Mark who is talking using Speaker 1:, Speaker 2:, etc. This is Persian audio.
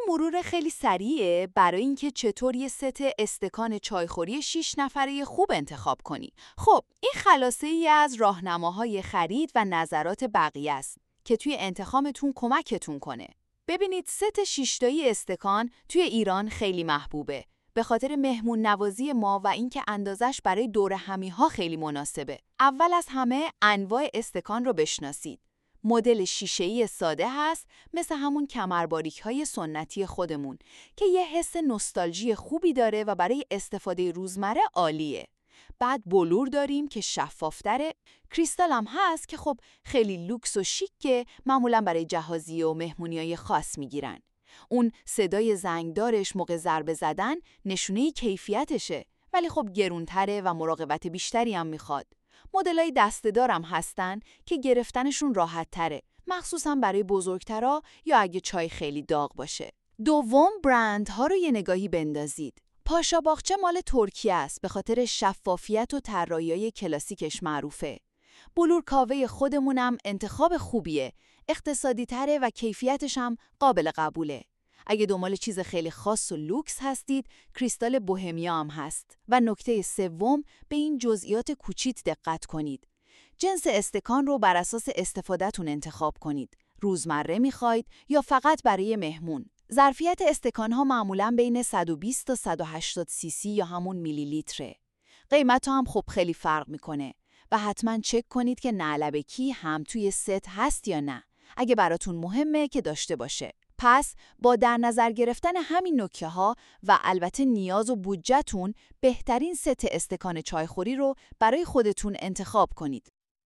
Speaker 1: مرور خیلی سریعه برای اینکه چطور یه ست استکان چایخوری 6 نفره خوب انتخاب کنی. خب، این خلاصه ای از راهنماهای خرید و نظرات بقیه است که توی انتخابتون کمکتون کنه. ببینید ست 6 تایی استکان توی ایران خیلی محبوبه. به خاطر مهمون نوازی ما و اینکه اندازش برای دور همی‌ها خیلی مناسبه. اول از همه انواع استکان رو بشناسید. مدل شیشه‌ای ساده هست، مثل همون کمرباریک‌های سنتی خودمون که یه حس نوستالژی خوبی داره و برای استفاده روزمره عالیه. بعد بلور داریم که شفافتره، کریستال هم هست که خب خیلی لوکس و شیکه، معمولاً برای جهازیه و مهمونیای خاص میگیرن. اون صدای زنگدارش موقع ضربه زدن نشونه کیفیتشه، ولی خب گرونتره و مراقبت بیشتری هم میخواد. مدلای دسته‌دارم هستن که گرفتنشون راحت تره، مخصوصا برای بزرگترا یا اگه چای خیلی داغ باشه. دوم، برندها رو یه نگاهی بندازید. پاشا باغچه مال ترکیه است، به خاطر شفافیت و طراحی‌های کلاسیکش معروفه. بلور کاوه خودمونم انتخاب خوبیه، اقتصادی تره و کیفیتش هم قابل قبوله. اگه دنبال چیز خیلی خاص و لوکس هستید، کریستال بوهمیا هم هست. و نکته سوم، به این جزئیات کوچیک دقت کنید. جنس استکان رو بر اساس استفادهتون انتخاب کنید. روزمره میخواید یا فقط برای مهمون؟ ظرفیت استکان‌ها معمولاً بین 120 تا 180 سی سی یا همون میلی لیتره. قیمت هم خب خیلی فرق میکنه و حتما چک کنید که نعلبکی هم توی ست هست یا نه. اگه براتون مهمه که داشته باشه. پس با در نظر گرفتن همین نکته‌ها و البته نیاز و بودجه‌تون، بهترین ست استکان چایخوری رو برای خودتون انتخاب کنید.